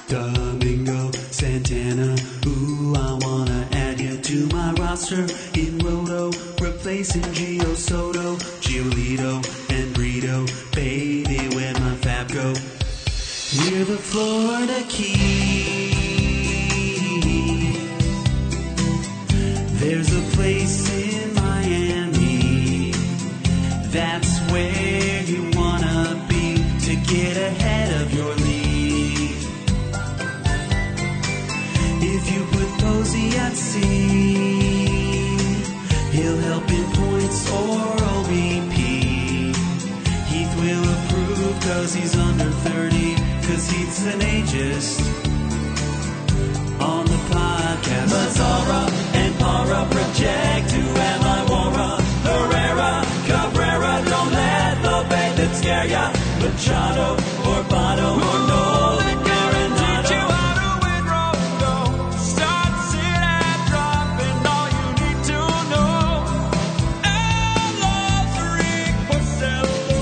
Domingo Santana, ooh, I wanna add you to my roster in Roto, replacing Gio Soto, Giolito, and Brito. Baby, where'd my fab go? Near the Florida Keys, there's a place in Miami, that's where you wanna be to get ahead of your league. If you put Posey at sea, he'll help in points or OBP. Heath will approve cause he's under 30, cause he's an ageist on the podcast. Mazzara and Para project, who am I? Wara, Herrera, Cabrera, don't let the bait that scare ya. Machado or Bono or Nolan Arenado. Teach you how to win Roto. Start, sit, and drop, and all you need to know. Loves Rick Porcello.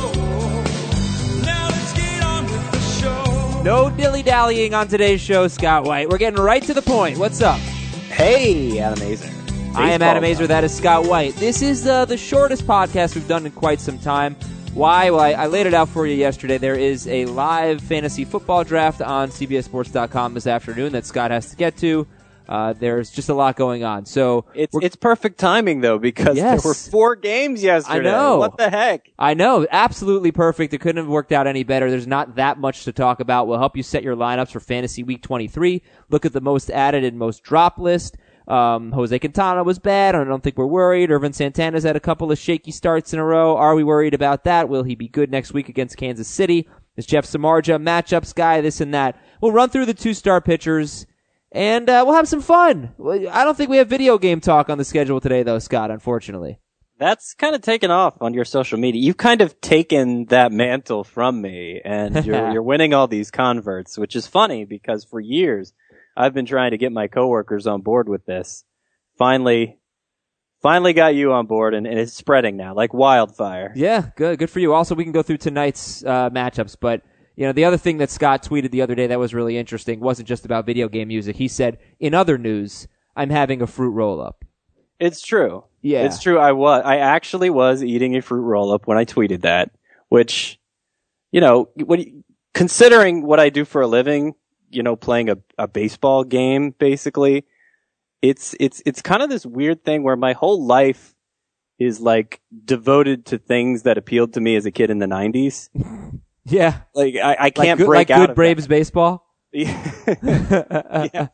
Now let's get on with the show. No dilly-dallying on today's show, Scott White. We're getting right to the point. What's up? Hey, Adam Azer. I am Adam Azer. That is Scott White. This is the shortest podcast we've done in quite some time. Why? Well, I laid it out for you yesterday. There is a live fantasy football draft on CBSSports.com this afternoon that Scott has to get to. There's just a lot going on. So it's perfect timing, though, because there were 4 games yesterday. I know. What the heck? I know. Absolutely perfect. It couldn't have worked out any better. There's not that much to talk about. We'll help you set your lineups for Fantasy Week 23. Look at the most added and most dropped list. Jose Quintana was bad. I don't think we're worried. Irvin Santana's had a couple of shaky starts in a row. Are we worried about that? Will he be good next week against Kansas City? Is Jeff Samardzija matchups guy, this and that? We'll run through the 2-star pitchers, and we'll have some fun. I don't think we have video game talk on the schedule today, though, Scott, unfortunately. That's kind of taken off on your social media. You've kind of taken that mantle from me, and you're winning all these converts, which is funny because for years I've been trying to get my coworkers on board with this. Finally got you on board, and it's spreading now like wildfire. Yeah, good for you. Also, we can go through tonight's matchups, but you know, the other thing that Scott tweeted the other day that was really interesting wasn't just about video game music. He said, in other news, I'm having a fruit roll-up. It's true. Yeah. It's true. I actually was eating a fruit roll-up when I tweeted that, which, you know, considering what I do for a living, you know, playing a baseball game, basically, it's kind of this weird thing where my whole life is like devoted to things that appealed to me as a kid in the 90s. Yeah. Like I can't break break out out good of Braves that. baseball. Yeah.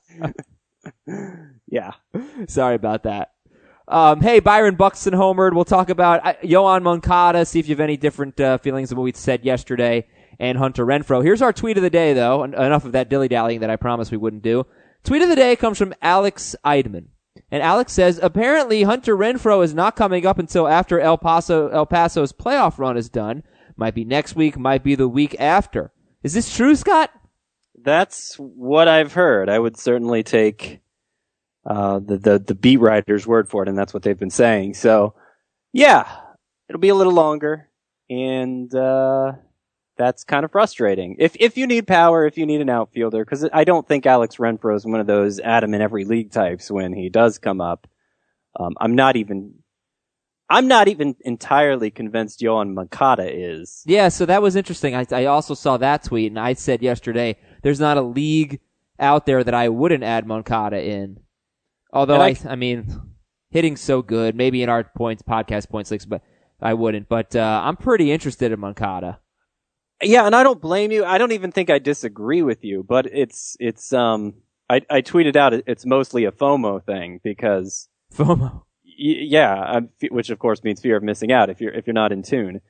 Yeah. Sorry about that. Hey, Byron Buxton homered. We'll talk about Yoan Moncada, see if you have any different feelings of what we said yesterday, and Hunter Renfroe. Here's our tweet of the day, though. Enough of that dilly-dallying that I promised we wouldn't do. Tweet of the day comes from Alex Eidman. And Alex says, apparently Hunter Renfroe is not coming up until after El Paso's playoff run is done. Might be next week, might be the week after. Is this true, Scott? That's what I've heard. I would certainly take the beat writer's word for it, and that's what they've been saying. So, yeah, it'll be a little longer, and that's kind of frustrating. If you need power, if you need an outfielder, because I don't think Alex Renfroe is one of those Adam in every league types when he does come up. I'm not even entirely convinced Yoan Moncada is. Yeah, so that was interesting. I also saw that tweet, and I said yesterday, there's not a league out there that I wouldn't add Moncada in. Although, I mean, hitting's so good. Maybe in our podcast points leagues, but I wouldn't. But I'm pretty interested in Moncada. Yeah, and I don't blame you. I don't even think I disagree with you, but it's I tweeted out it's mostly a FOMO thing because FOMO. Yeah, which of course means fear of missing out if you're not in tune.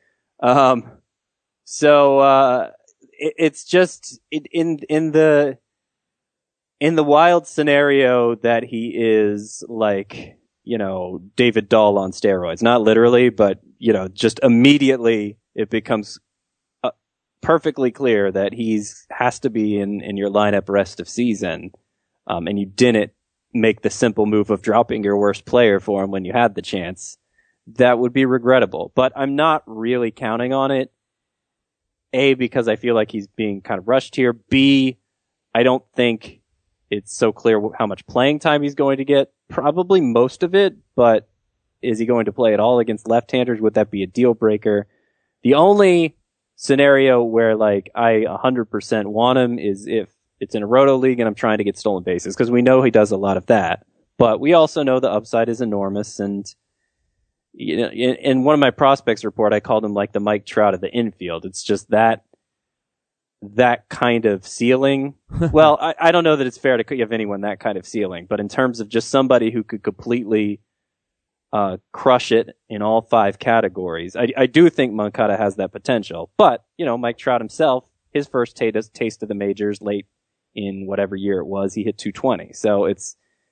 It's just in the wild scenario that he is like, you know, David Dahl on steroids, not literally, but you know, just immediately it becomes perfectly clear that has to be in your lineup rest of season, and you didn't make the simple move of dropping your worst player for him when you had the chance. That would be regrettable, but I'm not really counting on it. A, because I feel like he's being kind of rushed here. B, I don't think it's so clear how much playing time he's going to get. Probably most of it, but is he going to play at all against left-handers? Would that be a deal breaker? The only scenario where like I 100% want him is if it's in a roto league and I'm trying to get stolen bases, because we know he does a lot of that. But we also know the upside is enormous, and you know, in one of my prospects report, I called him like the Mike Trout of the infield. It's just that kind of ceiling. Well, I don't know that it's fair to give anyone that kind of ceiling, but in terms of just somebody who could completely crush it in all 5 categories, I do think Moncada has that potential. But, you know, Mike Trout himself, his first taste of the majors late in whatever year it was, he hit 220. So it's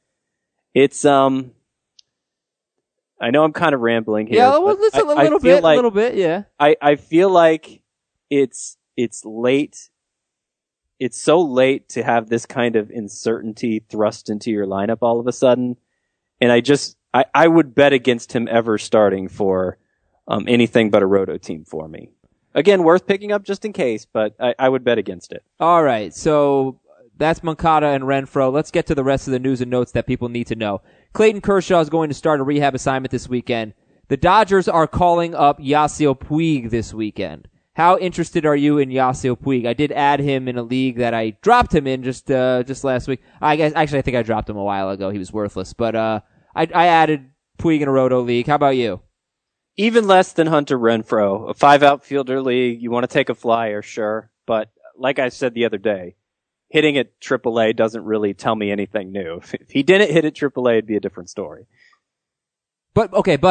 I know I'm kind of rambling here. Yeah, well, a little bit, yeah. I feel like it's late. It's so late to have this kind of uncertainty thrust into your lineup all of a sudden. And I would bet against him ever starting for anything but a roto team for me. Again, worth picking up just in case, but I would bet against it. All right, so that's Moncada and Renfroe. Let's get to the rest of the news and notes that people need to know. Clayton Kershaw is going to start a rehab assignment this weekend. The Dodgers are calling up Yasiel Puig this weekend. How interested are you in Yasiel Puig? I did add him in a league that I dropped him in just last week. I think I dropped him a while ago. He was worthless, but I added Puig in a roto league. How about you? Even less than Hunter Renfroe. A 5 outfielder league. You want to take a flyer, sure, but like I said the other day, hitting at AAA doesn't really tell me anything new. If he didn't hit at AAA, it'd be a different story. But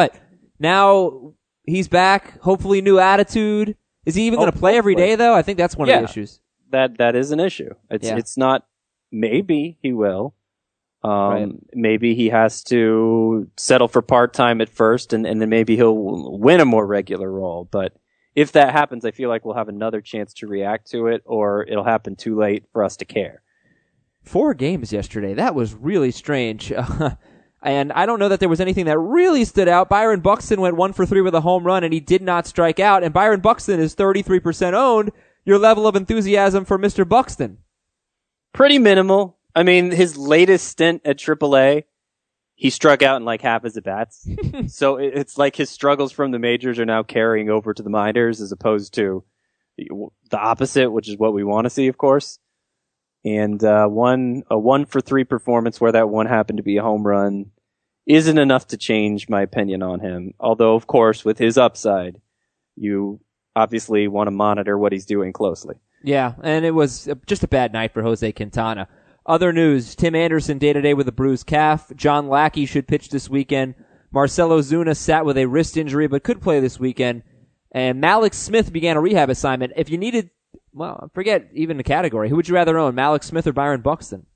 now he's back. Hopefully, new attitude. Is he even going to play every day, though? I think that's one of the issues. That is an issue. It's not. Maybe he will. Right. Maybe he has to settle for part-time at first, and then maybe he'll win a more regular role. But if that happens, I feel like we'll have another chance to react to it, or it'll happen too late for us to care. 4 games yesterday. That was really strange. And I don't know that there was anything that really stood out. Byron Buxton went 1 for 3 with a home run, and he did not strike out. And Byron Buxton is 33% owned. Your level of enthusiasm for Mr. Buxton? Pretty minimal. I mean, his latest stint at AAA, he struck out in like half his at-bats. So it's like his struggles from the majors are now carrying over to the minors as opposed to the opposite, which is what we want to see, of course. And a 1 for 3 performance where that one happened to be a home run isn't enough to change my opinion on him. Although, of course, with his upside, you obviously want to monitor what he's doing closely. Yeah, and it was just a bad night for Jose Quintana. Other news, Tim Anderson day-to-day with a bruised calf. John Lackey should pitch this weekend. Marcelo Zuna sat with a wrist injury but could play this weekend. And Malik Smith began a rehab assignment. If you needed, well, forget even the category. Who would you rather own, Malik Smith or Byron Buxton?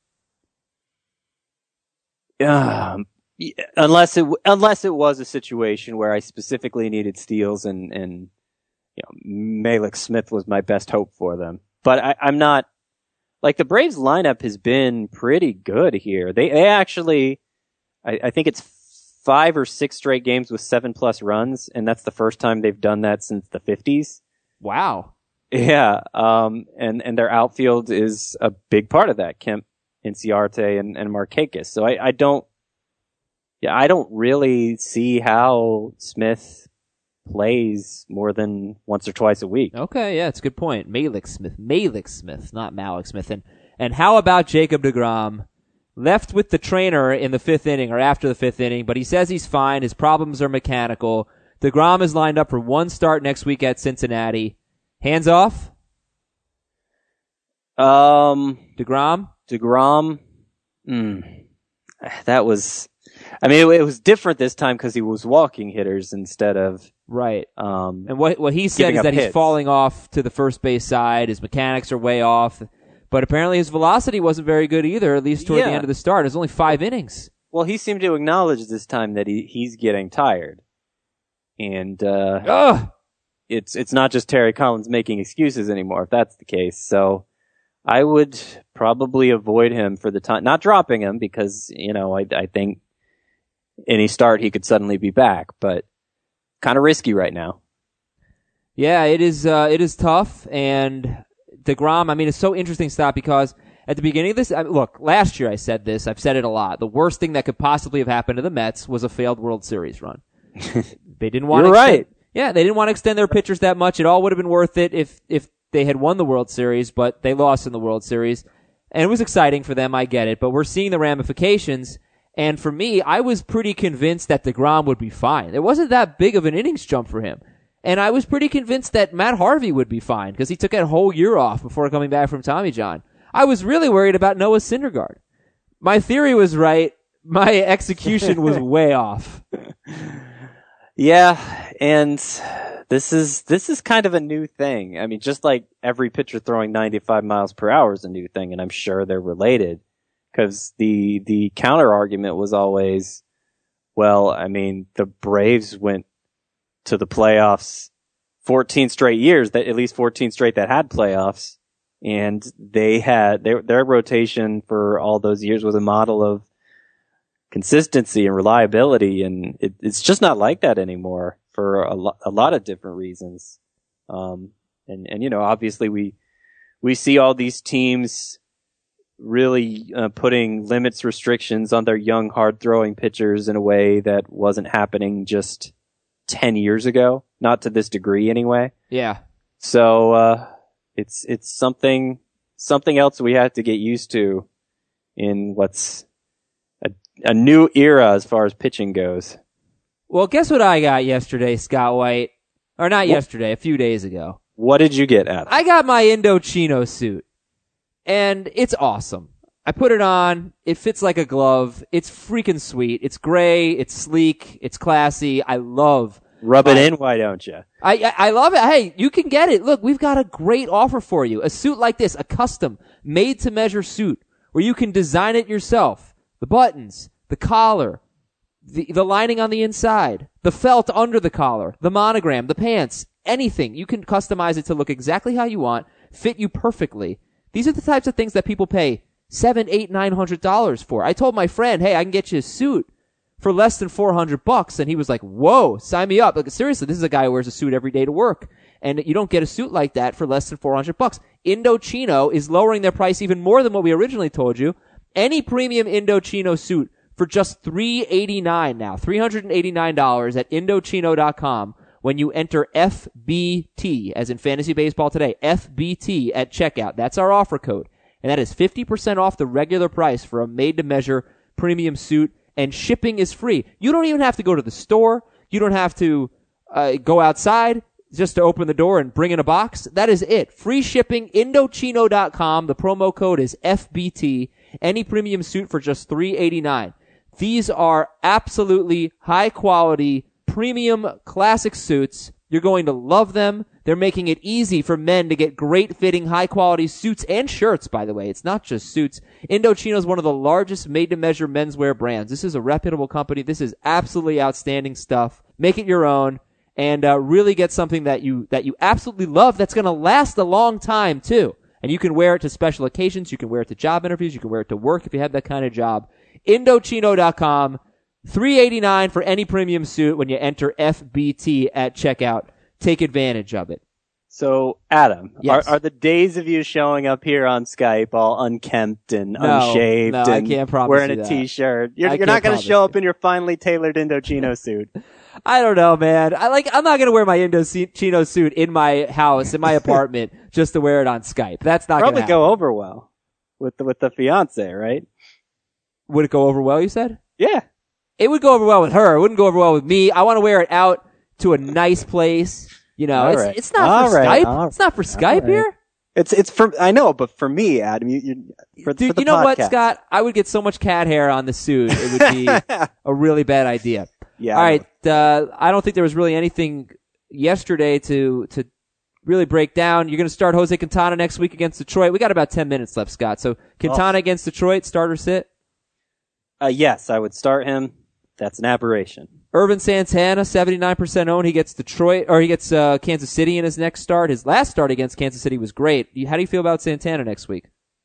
Unless it was a situation where I specifically needed steals and you know, Malik Smith was my best hope for them. But I'm not, like, the Braves lineup has been pretty good here. They actually, I think it's 5 or 6 straight games with 7+ runs, and that's the first time they've done that since the 50s. Wow. Yeah. And their outfield is a big part of that. Kemp, Inciarte, and Markakis. So I don't really see how Smith plays more than once or twice a week. Okay, yeah, it's a good point. Malik Smith, not Malik Smith. And how about Jacob deGrom? Left with the trainer in the 5th inning, or after the 5th inning, but he says he's fine. His problems are mechanical. deGrom is lined up for 1 start next week at Cincinnati. Hands off? deGrom? That was, I mean, it was different this time because he was walking hitters instead of right. And what he said is that hits. He's falling off to the first base side. His mechanics are way off, but apparently his velocity wasn't very good either. At least toward the end of the start. It was only 5 innings. Well, he seemed to acknowledge this time that he's getting tired, and it's not just Terry Collins making excuses anymore. If that's the case, so I would probably avoid him for the time. Not dropping him because, you know, I think any start he could suddenly be back, but kind of risky right now. Yeah, it is tough. And deGrom, I mean, it's so interesting, Stop, because At the beginning of this, look, last year I said this. I've said it a lot. The worst thing that could possibly have happened to the Mets was a failed World Series run. They didn't want. You're right. Yeah, they didn't want to extend their pitchers that much. It all would have been worth it if they had won the World Series, but they lost in the World Series. And it was exciting for them, I get it, but we're seeing the ramifications. And for me, I was pretty convinced that DeGrom would be fine. It wasn't that big of an innings jump for him. And I was pretty convinced that Matt Harvey would be fine because he took that whole year off before coming back from Tommy John. I was really worried about Noah Syndergaard. My theory was right. My execution was way off. Yeah, and this is kind of a new thing. I mean, just like every pitcher throwing 95 miles per hour is a new thing, and I'm sure they're related. Because the counter argument was always, well, I mean, the Braves went to the playoffs 14 straight years, that at least 14 straight that had playoffs, and they had their rotation for all those years was a model of consistency and reliability, and it's just not like that anymore for a lot of different reasons. And you know, obviously we see all these teams really putting limits, restrictions on their young, hard-throwing pitchers in a way that wasn't happening just 10 years ago, not to this degree anyway. Yeah. So it's something else we have to get used to in what's a new era as far as pitching goes. Well, guess what I got yesterday, Scott White? Or not yesterday, a few days ago. What did you get, Adam? I got my Indochino suit. And it's awesome. I put it on. It fits like a glove. It's freaking sweet. It's gray. It's sleek. It's classy. I love. Rub it in, why don't you? I love it. Hey, you can get it. Look, we've got a great offer for you. A suit like this, a custom, made-to-measure suit, where you can design it yourself. The buttons, the collar, the lining on the inside, the felt under the collar, the monogram, the pants, anything. You can customize it to look exactly how you want, fit you perfectly. These are the types of things that people pay $700, $800, $900 for. I told my friend, hey, I can get you a suit for less than $400, and he was like, whoa, sign me up. Like, seriously, this is a guy who wears a suit every day to work, and you don't get a suit like that for less than $400. Indochino is lowering their price even more than what we originally told you. Any premium Indochino suit for just $389 now, $389 at Indochino.com. When you enter FBT, as in Fantasy Baseball Today, FBT at checkout. That's our offer code. And that is 50% off the regular price for a made-to-measure premium suit, and shipping is free. You don't even have to go to the store. You don't have to go outside just to open the door and bring in a box. That is it. Free shipping, Indochino.com. The promo code is FBT. Any premium suit for just $389. These are absolutely high-quality premium classic suits. You're going to love them. They're making it easy for men to get great fitting, high quality suits and shirts, by the way. It's not just suits. Indochino is one of the largest made to measure menswear brands. This is a reputable company. This is absolutely outstanding stuff. Make it your own and really get something that you absolutely love that's going to last a long time too. And you can wear it to special occasions. You can wear it to job interviews. You can wear it to work if you have that kind of job. Indochino.com. $389 for any premium suit when you enter FBT at checkout. Take advantage of it. So, Adam, yes. are the days of you showing up here on Skype all unkempt and unshaved no, and I can't promise wearing you a that. T-shirt? You're not going to show up in your finely tailored Indochino suit. I don't know, man. I'm not going to wear my Indochino suit in my house, in my apartment, just to wear it on Skype. That's not going to Probably go over well with the fiance, right? Would it go over well, you said? Yeah. It would go over well with her. It wouldn't go over well with me. I want to wear it out to a nice place. You know, it's not for Skype. It's not for Skype here. It's for, I know, but for me, Adam, for the you know podcast. what, Scott? I would get so much cat hair on the suit. It would be a really bad idea. Yeah. All right. I don't think there was really anything yesterday to really break down. You're going to start Jose Quintana next week against Detroit. We got about 10 minutes left, Scott. So Quintana against Detroit, start or sit? Yes, I would start him. That's an aberration. Irvin Santana, 79% owned. He gets Kansas City in his next start. His last start against Kansas City was great. How do you feel about Santana next week?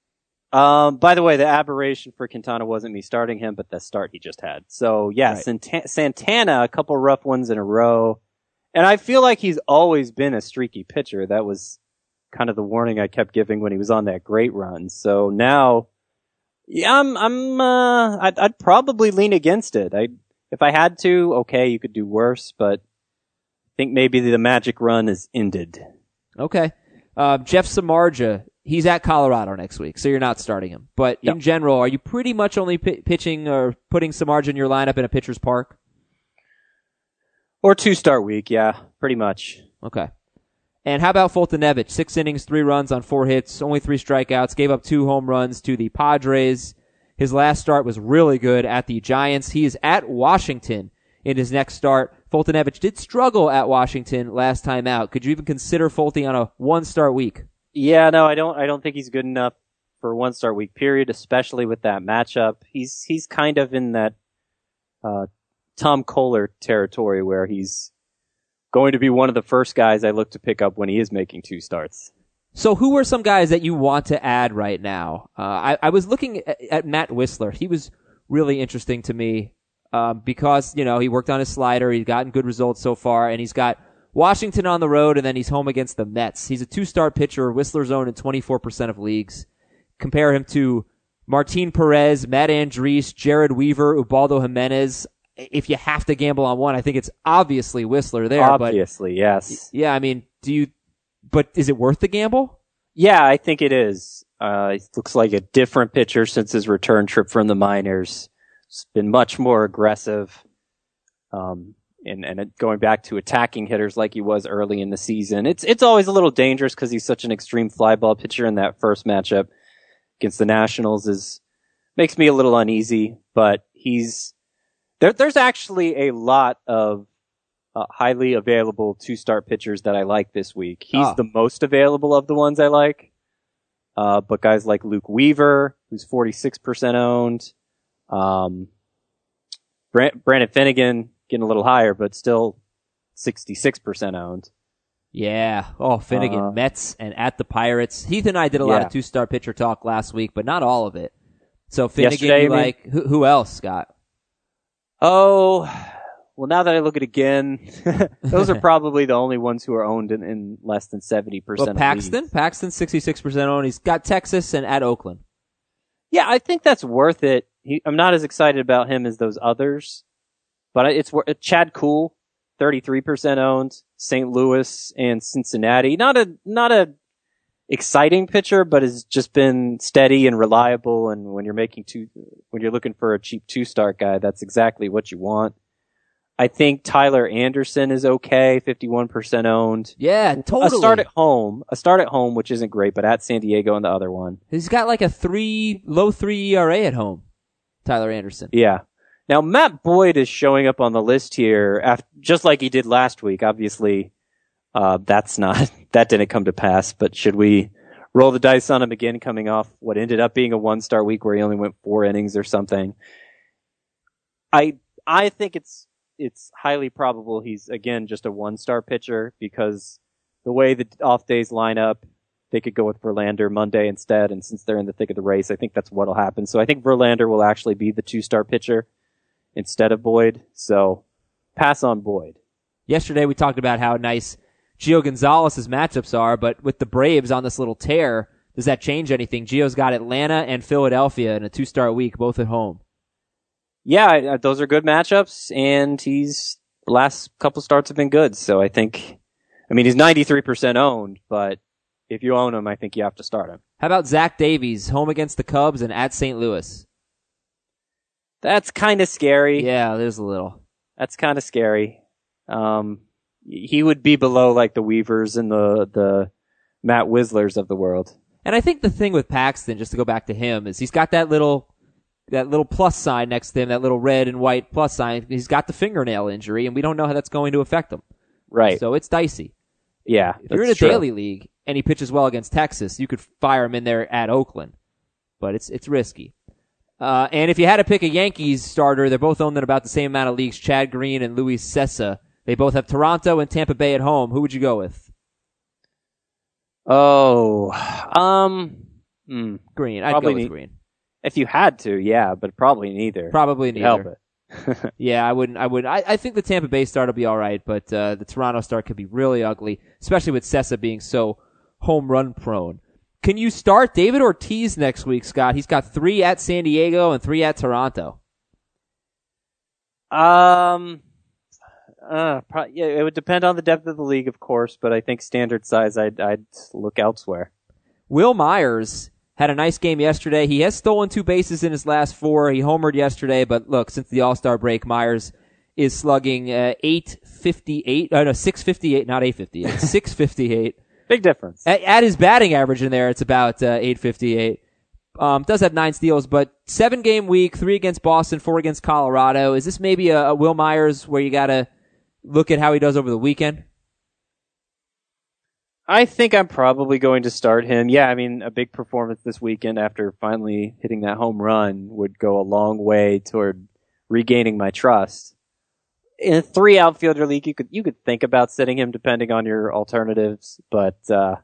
By the way, the aberration for Quintana wasn't me starting him, but the start he just had. So yeah, right. Santana, a couple rough ones in a row. And I feel like he's always been a streaky pitcher. That was kind of the warning I kept giving when he was on that great run. So now, yeah, I'd probably lean against it. If I had to, okay, you could do worse, but I think maybe the magic run is ended. Okay. Jeff Samardzija, he's at Colorado next week, so you're not starting him. But in general, are you pretty much only pitching or putting Samardzija in your lineup in a pitcher's park? Or 2-start week, yeah, pretty much. Okay. And how about Foltynewicz? 6 innings, 3 runs on 4 hits, only 3 strikeouts, gave up 2 home runs to the Padres. His last start was really good at the Giants. He is at Washington in his next start. Foltynewicz did struggle at Washington last time out. Could you even consider Folty on a 1-start week? Yeah, no, I don't think he's good enough for a 1-start week period, especially with that matchup. He's kind of in that Tom Kohler territory where he's going to be one of the first guys I look to pick up when he is making 2 starts. So who are some guys that you want to add right now? I was looking at Matt Wisler. He was really interesting to me because, he worked on his slider. He's gotten good results so far, and he's got Washington on the road, and then he's home against the Mets. He's a 2-start pitcher. Wisler's owned in 24% of leagues. Compare him to Martin Perez, Matt Andriese, Jared Weaver, Ubaldo Jimenez. If you have to gamble on one, I think it's obviously Wisler there. Obviously, yes. Yeah, I mean, but is it worth the gamble? Yeah, I think it is. He looks like a different pitcher since his return trip from the minors. He's been much more aggressive, and going back to attacking hitters like he was early in the season. It's always a little dangerous because he's such an extreme fly ball pitcher, and that first matchup against the Nationals makes me a little uneasy, but there's actually a lot of highly available 2-start pitchers that I like this week. He's the most available of the ones I like. But guys like Luke Weaver, who's 46% owned. Brandon Finnegan getting a little higher, but still 66% owned. Yeah. Oh, Finnegan, Mets and at the Pirates. Heath and I did a lot of 2-star pitcher talk last week, but not all of it. So Finnegan, you like, who else, Scott? Oh, well, now that I look at it again, those are probably the only ones who are owned in less than 70% of Paxton? leagues. Paxton's 66% owned. He's got Texas and at Oakland. Yeah, I think that's worth it. I'm not as excited about him as those others, but it's Chad Kuhl, 33% owned, St. Louis and Cincinnati. Not a exciting pitcher, but has just been steady and reliable. And when you're looking for a cheap 2-start guy, that's exactly what you want. I think Tyler Anderson is okay, 51% owned. Yeah, totally. A start at home, which isn't great, but at San Diego and the other one. He's got like a low 3 ERA at home, Tyler Anderson. Yeah. Now, Matt Boyd is showing up on the list here, just like he did last week. Obviously, that didn't come to pass, but should we roll the dice on him again coming off what ended up being a 1-star week where he only went 4 innings or something? I think it's highly probable he's, again, just a 1-star pitcher because the way the off days line up, they could go with Verlander Monday instead, and since they're in the thick of the race, I think that's what'll happen. So I think Verlander will actually be the 2-star pitcher instead of Boyd, so pass on Boyd. Yesterday we talked about how nice Gio Gonzalez's matchups are, but with the Braves on this little tear, does that change anything? Gio's got Atlanta and Philadelphia in a 2-star week, both at home. Yeah, those are good matchups, and the last couple starts have been good. So I think, he's 93% owned, but if you own him, I think you have to start him. How about Zach Davies, home against the Cubs and at St. Louis? That's kind of scary. Yeah, there's a little. That's kind of scary. He would be below like the Weavers and the Matt Wislers of the world. And I think the thing with Paxton, just to go back to him, is he's got that little plus sign next to him, that little red and white plus sign. He's got the fingernail injury, and we don't know how that's going to affect him. Right. So it's dicey. Yeah, if you're in a daily league and he pitches well against Texas, you could fire him in there at Oakland. But it's risky. And if you had to pick a Yankees starter, they're both owned in about the same amount of leagues, Chad Green and Luis Sessa. They both have Toronto and Tampa Bay at home. Who would you go with? Green. I'd go with Green. If you had to, yeah, but probably neither. Probably neither. Help it. Yeah, I wouldn't. I think the Tampa Bay start will be all right, but the Toronto start could be really ugly, especially with Sessa being so home run prone. Can you start David Ortiz next week, Scott? He's got 3 at San Diego and 3 at Toronto. Yeah, it would depend on the depth of the league, of course, but I think standard size, I'd look elsewhere. Will Myers had a nice game yesterday. He has stolen 2 bases in his last 4. He homered yesterday, but look, since the All-Star break, Myers is slugging 658, not 858, 658. Big difference. At his batting average in there, it's about 858. Does have 9 steals, but 7-game week, 3 against Boston, 4 against Colorado. Is this maybe a Will Myers where you got to look at how he does over the weekend? I think I'm probably going to start him. Yeah, I mean, a big performance this weekend after finally hitting that home run would go a long way toward regaining my trust. In a 3 outfielder league, you could think about sitting him depending on your alternatives, but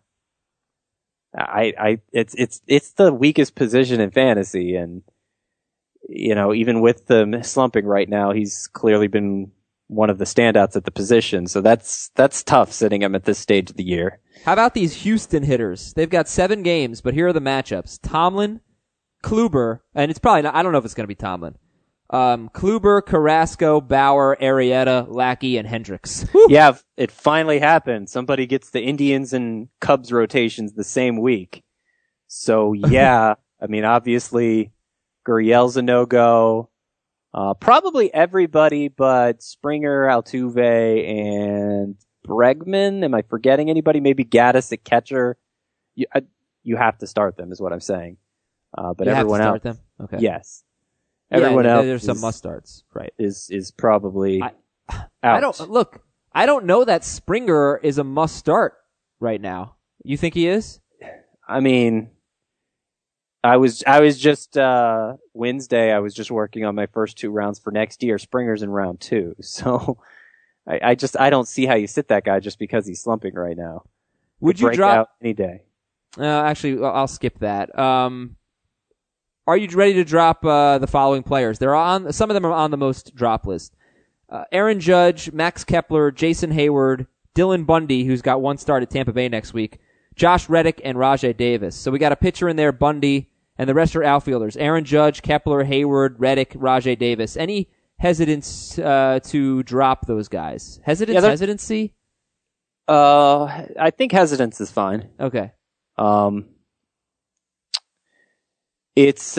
it's the weakest position in fantasy, and even with the slumping right now, he's clearly been one of the standouts at the position. So that's tough sitting him at this stage of the year. How about these Houston hitters? They've got 7 games, but here are the matchups: Tomlin, Kluber, and it's probably not, I don't know if it's going to be Tomlin. Kluber, Carrasco, Bauer, Arrieta, Lackey, and Hendricks. Whew. Yeah, it finally happened. Somebody gets the Indians and Cubs rotations the same week. So yeah, I mean, obviously Gurriel's a no-go. Probably everybody but Springer, Altuve, and Bregman. Am I forgetting anybody? Maybe Gaddis at catcher. You have to start them, is what I'm saying. But you everyone have to else, start them? Okay. yes. Everyone else there's some must starts, right? Is probably out. I don't know that Springer is a must start right now. You think he is? I mean, I was just Wednesday. I was just working on my first 2 rounds for next year. Springer's in round 2, so I don't see how you sit that guy just because he's slumping right now. Would you break drop out any day? Actually, I'll skip that. Are you ready to drop the following players? Some of them are on the most drop list. Aaron Judge, Max Kepler, Jason Hayward, Dylan Bundy, who's got 1 start at Tampa Bay next week, Josh Reddick, and Rajai Davis. So we got a pitcher in there, Bundy, and the rest are outfielders. Aaron Judge, Kepler, Hayward, Reddick, Rajai Davis. Any hesitance to drop those guys? Hesitancy? I think hesitance is fine. Okay. It's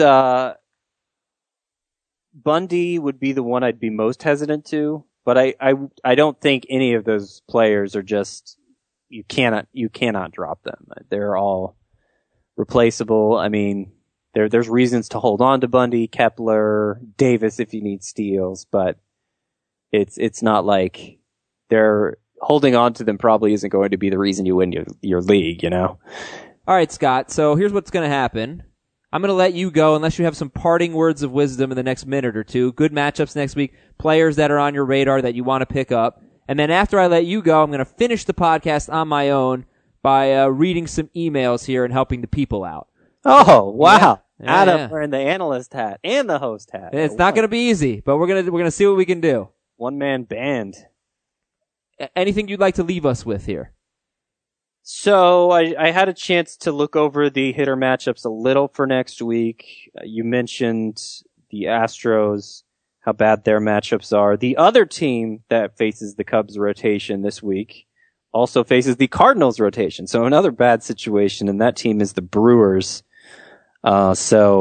Bundy would be the one I'd be most hesitant to, but I don't think any of those players are just you cannot drop them. They're all replaceable. I mean, there's reasons to hold on to Bundy, Kepler, Davis if you need steals, but it's not like they're holding on to them probably isn't going to be the reason you win your league, All right, Scott. So here's what's going to happen. I'm going to let you go unless you have some parting words of wisdom in the next minute or two. Good matchups next week, players that are on your radar that you want to pick up. And then after I let you go, I'm going to finish the podcast on my own by reading some emails here and helping the people out. Oh, wow. Yeah. Adam wearing the analyst hat and the host hat. It's not going to be easy, but we're going to see what we can do. One-man band. Anything you'd like to leave us with here? So I had a chance to look over the hitter matchups a little for next week. You mentioned the Astros, how bad their matchups are. The other team that faces the Cubs rotation this week also faces the Cardinals rotation. So another bad situation, and that team is the Brewers. But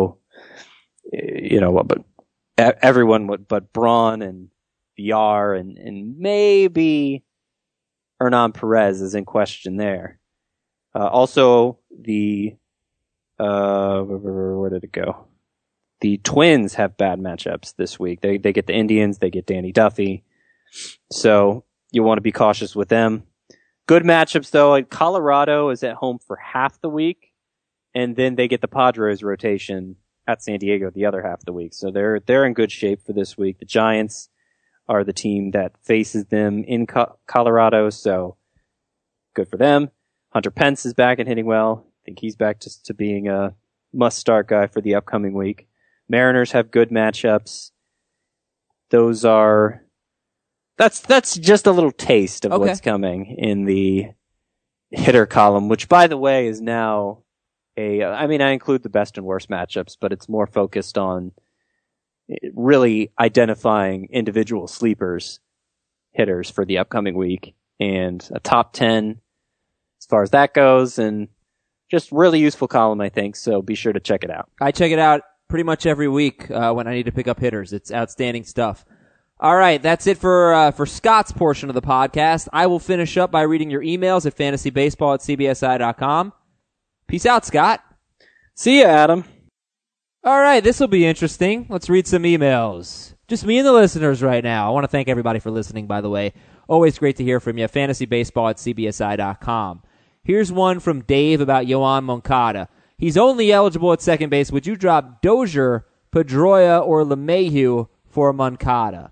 everyone but Braun and VR and maybe Hernan Perez is in question there. Also, where did it go? The Twins have bad matchups this week. They get the Indians, they get Danny Duffy. So you want to be cautious with them. Good matchups though. Colorado is at home for half the week, and then they get the Padres rotation at San Diego the other half of the week. So they're in good shape for this week. The Giants are the team that faces them in Colorado, so good for them. Hunter Pence is back and hitting well. I think he's back to being a must-start guy for the upcoming week. Mariners have good matchups. That's just a little taste of what's coming in the hitter column, which, by the way, is now I include the best and worst matchups, but it's more focused on really identifying individual sleepers hitters for the upcoming week and a top 10 as far as that goes, and just really useful column, I think, so be sure to check it out. I check it out pretty much every week when I need to pick up hitters. It's outstanding stuff. All right, that's it for Scott's portion of the podcast. I will finish up by reading your emails at fantasybaseball@cbsi.com. Peace out, Scott. See ya, Adam. All right, this will be interesting. Let's read some emails. Just me and the listeners right now. I want to thank everybody for listening, by the way. Always great to hear from you. fantasybaseball@cbsi.com. Here's one from Dave about Yoan Moncada. He's only eligible at second base. Would you drop Dozier, Pedroia, or LeMahieu for Moncada?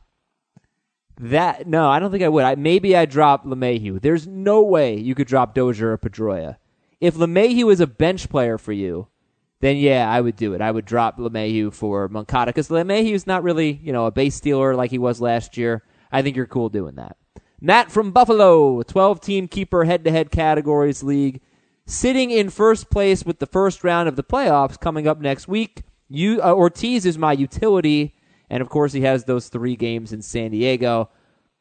No, I don't think I would. Maybe I'd drop LeMahieu. There's no way you could drop Dozier or Pedroia. If LeMahieu is a bench player for you, then yeah, I would do it. I would drop LeMahieu for Moncada because LeMahieu's not really, a base stealer like he was last year. I think you're cool doing that. Matt from Buffalo, 12-team keeper head-to-head categories league, sitting in first place with the first round of the playoffs coming up next week. Ortiz is my utility, and of course he has those 3 games in San Diego.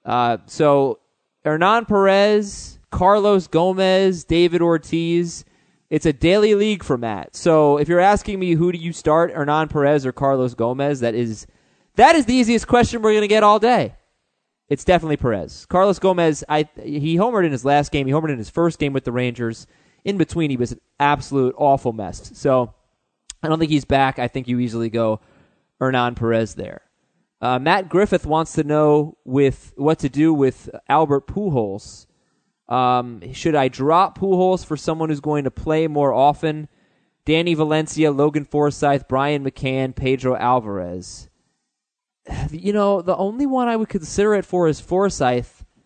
So Hernan Perez, Carlos Gomez, David Ortiz. It's a daily league for Matt. So if you're asking me who do you start, Hernan Perez or Carlos Gomez, that is the easiest question we're going to get all day. It's definitely Perez. Carlos Gomez, he homered in his last game. He homered in his first game with the Rangers. In between, he was an absolute awful mess. So I don't think he's back. I think you easily go Hernan Perez there. Matt Griffith wants to know what to do with Albert Pujols. Should I drop Pujols for someone who's going to play more often? Danny Valencia, Logan Forsythe, Brian McCann, Pedro Alvarez. The only one I would consider it for is Forsythe.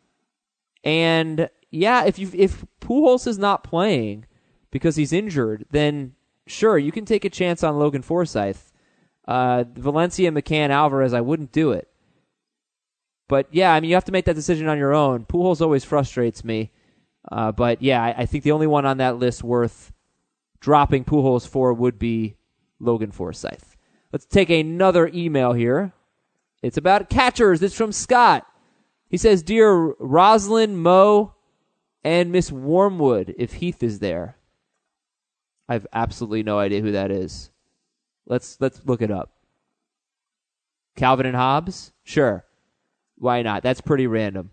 And yeah, if Pujols is not playing because he's injured, then sure, you can take a chance on Logan Forsythe. Valencia, McCann, Alvarez, I wouldn't do it. But yeah, you have to make that decision on your own. Pujols always frustrates me. But yeah, I think the only one on that list worth dropping Pujols for would be Logan Forsythe. Let's take another email here. It's about catchers. It's from Scott. He says, Dear Roslyn, Mo, and Miss Wormwood, if Heath is there. I have absolutely no idea who that is. Let's look it up. Calvin and Hobbes? Sure. Why not? That's pretty random.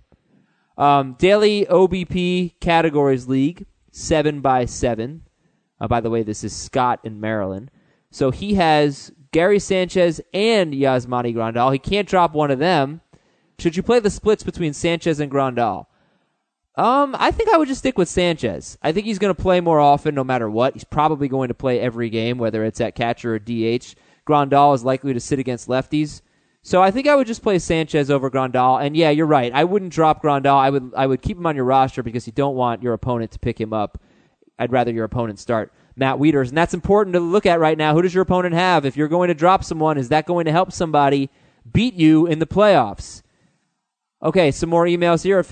Daily OBP Categories League, 7x7. By the way, this is Scott in Maryland. So he has Gary Sanchez and Yasmani Grandal. He can't drop one of them. Should you play the splits between Sanchez and Grandal? I think I would just stick with Sanchez. I think he's going to play more often no matter what. He's probably going to play every game, whether it's at catcher or DH. Grandal is likely to sit against lefties. So I think I would just play Sanchez over Grandal. And yeah, you're right. I wouldn't drop Grandal. I would keep him on your roster because you don't want your opponent to pick him up. I'd rather your opponent start Matt Wieters. And that's important to look at right now. Who does your opponent have? If you're going to drop someone, is that going to help somebody beat you in the playoffs? Okay, some more emails here at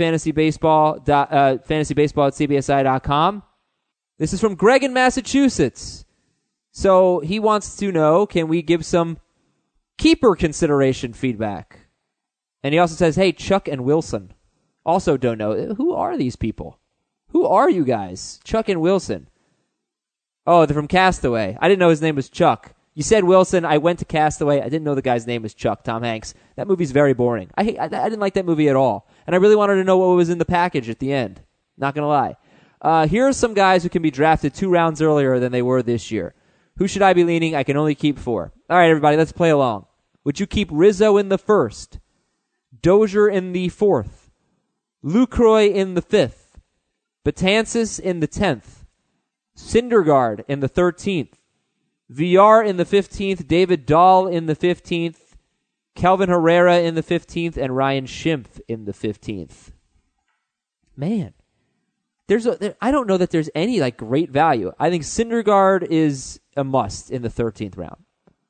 fantasybaseball@cbsi.com. This is from Greg in Massachusetts. So he wants to know, can we give some keeper consideration feedback? And he also says, hey, Chuck and Wilson. Also don't know. Who are these people? Who are you guys? Chuck and Wilson. Oh, they're from Castaway. I didn't know his name was Chuck. You said Wilson. I went to Castaway. I didn't know the guy's name was Chuck, Tom Hanks. That movie's very boring. I didn't like that movie at all. And I really wanted to know what was in the package at the end. Not going to lie. Here are some guys who can be drafted 2 rounds earlier than they were this year. Who should I be leaning? I can only keep 4. All right, everybody, let's play along. Would you keep Rizzo in the 1st? Dozier in the 4th? Lucroy in the 5th? Betances in the 10th? Syndergaard in the 13th? VR in the 15th, David Dahl in the 15th, Kelvin Herrera in the 15th, and Ryan Schimpf in the 15th. Man, I don't know that there's any great value. I think Syndergaard is a must in the 13th round.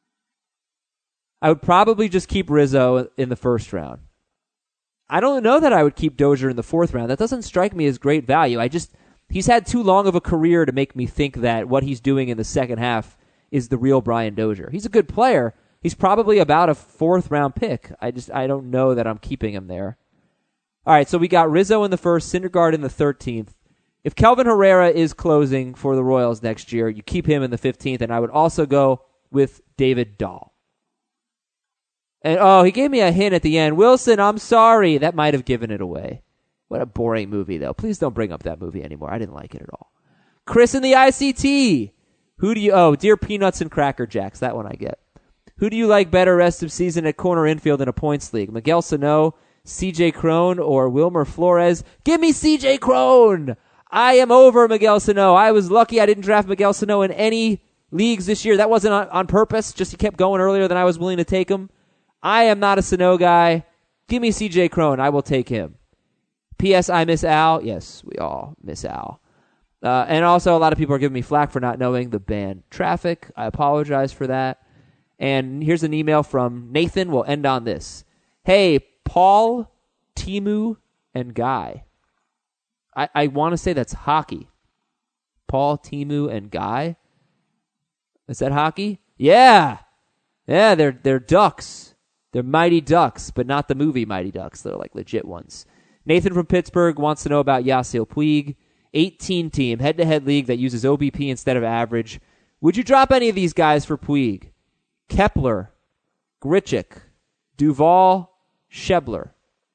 I would probably just keep Rizzo in the 1st round. I don't know that I would keep Dozier in the 4th round. That doesn't strike me as great value. he's had too long of a career to make me think that what he's doing in the second half is the real Brian Dozier. He's a good player. He's probably about a 4th-round pick. I don't know that I'm keeping him there. All right, so we got Rizzo in the 1st, Syndergaard in the 13th. If Kelvin Herrera is closing for the Royals next year, you keep him in the 15th, and I would also go with David Dahl. And, he gave me a hint at the end. Wilson, I'm sorry. That might have given it away. What a boring movie, though. Please don't bring up that movie anymore. I didn't like it at all. Chris in the ICT. Dear Peanuts and Cracker Jacks. That one I get. Who do you like better rest of season at corner infield in a points league? Miguel Sano, CJ Crone, or Wilmer Flores? Give me CJ Crone! I am over Miguel Sano. I was lucky I didn't draft Miguel Sano in any leagues this year. That wasn't on purpose. Just he kept going earlier than I was willing to take him. I am not a Sano guy. Give me CJ Crone. I will take him. P.S. I miss Al. Yes, we all miss Al. And also, a lot of people are giving me flack for not knowing the band Traffic. I apologize for that. And here's an email from Nathan. We'll end on this. Hey, Paul, Timu, and Guy. I want to say that's hockey. Paul, Timu, and Guy. Is that hockey? Yeah. Yeah, they're Ducks. They're Mighty Ducks, but not the movie Mighty Ducks. They're like legit ones. Nathan from Pittsburgh wants to know about Yasiel Puig. 18 team, head-to-head league that uses OBP instead of average. Would you drop any of these guys for Puig? Kepler, Grichuk, Duvall, Schebler.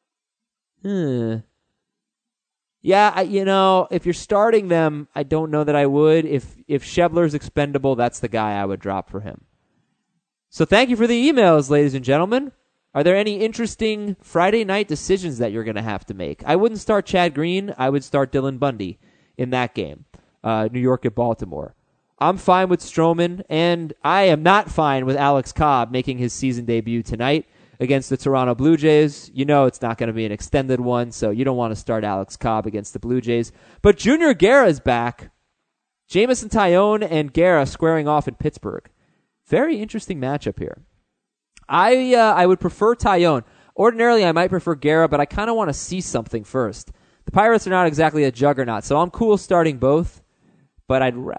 Yeah, if you're starting them, I don't know that I would. If Schebler's expendable, that's the guy I would drop for him. So thank you for the emails, ladies and gentlemen. Are there any interesting Friday night decisions that you're going to have to make? I wouldn't start Chad Green. I would start Dylan Bundy in that game, New York at Baltimore. I'm fine with Stroman, and I am not fine with Alex Cobb making his season debut tonight against the Toronto Blue Jays. You know it's not going to be an extended one, so you don't want to start Alex Cobb against the Blue Jays. But Junior Guerra is back. Jamison Tyone and Guerra squaring off in Pittsburgh. Very interesting matchup here. I would prefer Tyone. Ordinarily, I might prefer Guerra, but I kind of want to see something first. The Pirates are not exactly a juggernaut, so I'm cool starting both. But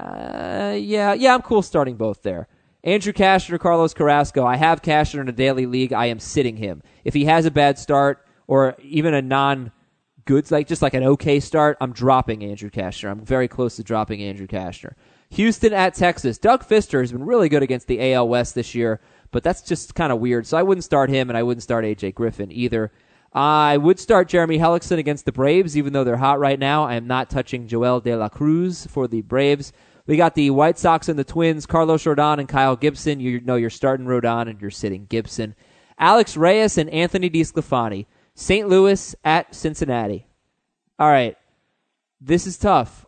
I'm cool starting both there. Andrew Cashner, Carlos Carrasco. I have Cashner in a daily league. I am sitting him. If he has a bad start or even a non-good, just like an okay start, I'm dropping Andrew Cashner. I'm very close to dropping Andrew Cashner. Houston at Texas. Doug Fister has been really good against the AL West this year, but that's just kind of weird. So I wouldn't start him, and I wouldn't start A.J. Griffin either. I would start Jeremy Hellickson against the Braves, even though they're hot right now. I am not touching Joel De La Cruz for the Braves. We got the White Sox and the Twins, Carlos Rodon and Kyle Gibson. You know you're starting Rodon and you're sitting Gibson. Alex Reyes and Anthony DeSclafani. St. Louis at Cincinnati. All right. This is tough.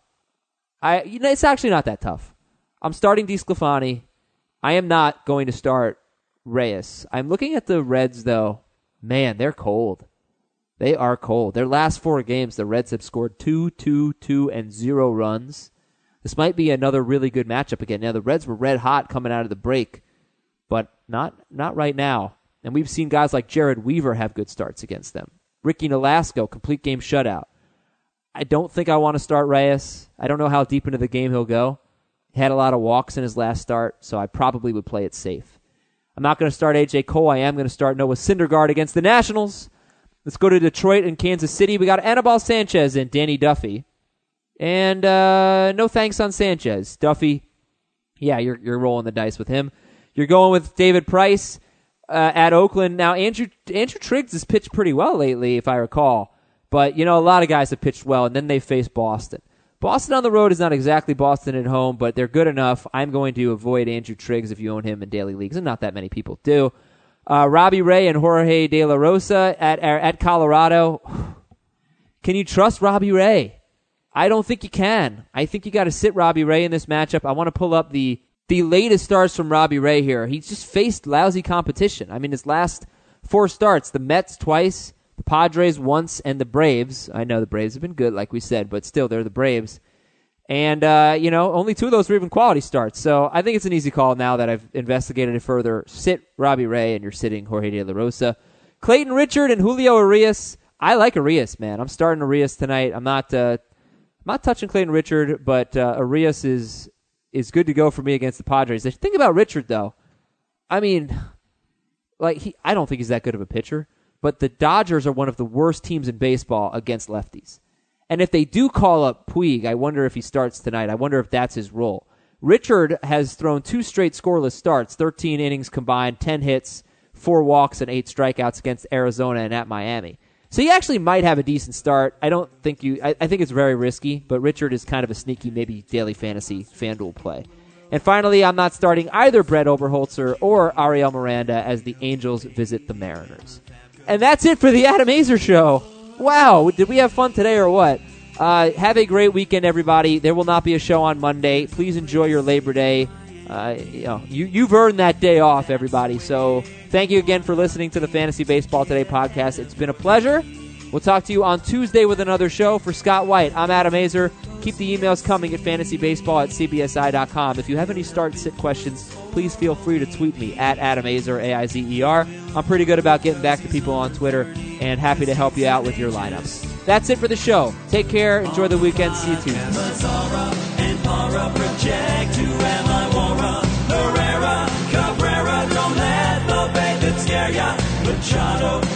It's actually not that tough. I'm starting DeSclafani. I am not going to start Reyes. I'm looking at the Reds, though. Man, they're cold. They are cold. Their last 4 games, the Reds have scored 2, 2, 2, and 0 runs. This might be another really good matchup again. Now, the Reds were red hot coming out of the break, but not right now. And we've seen guys like Jared Weaver have good starts against them. Ricky Nolasco, complete game shutout. I don't think I want to start Reyes. I don't know how deep into the game he'll go. He had a lot of walks in his last start, so I probably would play it safe. I'm not going to start A.J. Cole. I am going to start Noah Syndergaard against the Nationals. Let's go to Detroit and Kansas City. We got Anibal Sanchez and Danny Duffy. And no thanks on Sanchez. Duffy, yeah, you're rolling the dice with him. You're going with David Price at Oakland. Now, Andrew Triggs has pitched pretty well lately, if I recall. But, a lot of guys have pitched well, and then they face Boston. Boston on the road is not exactly Boston at home, but they're good enough. I'm going to avoid Andrew Triggs if you own him in daily leagues, and not that many people do. Robbie Ray and Jorge De La Rosa at Colorado. Can you trust Robbie Ray? I don't think you can. I think you got to sit Robbie Ray in this matchup. I want to pull up the latest starts from Robbie Ray here. He's just faced lousy competition. I mean, his last 4 starts, the Mets twice, the Padres once, and the Braves. I know the Braves have been good, like we said, but still, they're the Braves. And, only 2 of those were even quality starts. So I think it's an easy call now that I've investigated it further. Sit Robbie Ray, and you're sitting Jorge De La Rosa. Clayton Richard and Julio Urias. I like Urias, man. I'm starting Urias tonight. I'm not not touching Clayton Richard, but Arias is good to go for me against the Padres. The thing about Richard, though, I mean, I don't think he's that good of a pitcher, but the Dodgers are one of the worst teams in baseball against lefties. And if they do call up Puig, I wonder if he starts tonight. I wonder if that's his role. Richard has thrown 2 straight scoreless starts, 13 innings combined, 10 hits, 4 walks, and 8 strikeouts against Arizona and at Miami. So he actually might have a decent start. I think it's very risky, but Richard is kind of a sneaky, maybe daily fantasy FanDuel play. And finally, I'm not starting either Brett Oberholzer or Ariel Miranda as the Angels visit the Mariners. And that's it for the Adam Azer Show. Wow, did we have fun today or what? Have a great weekend, everybody. There will not be a show on Monday. Please enjoy your Labor Day. You've earned that day off, everybody. So thank you again for listening to the Fantasy Baseball Today podcast. It's been a pleasure. We'll talk to you on Tuesday with another show. For Scott White, I'm Adam Azer. Keep the emails coming at fantasybaseball@cbsi.com. If you have any start-sit questions, please feel free to tweet me at Adam Azer, AIZER. I'm pretty good about getting back to people on Twitter and happy to help you out with your lineups. That's it for the show. Take care. Enjoy the weekend. See you Tuesday. Herrera, Cabrera, don't let the bait that scare ya. Machado,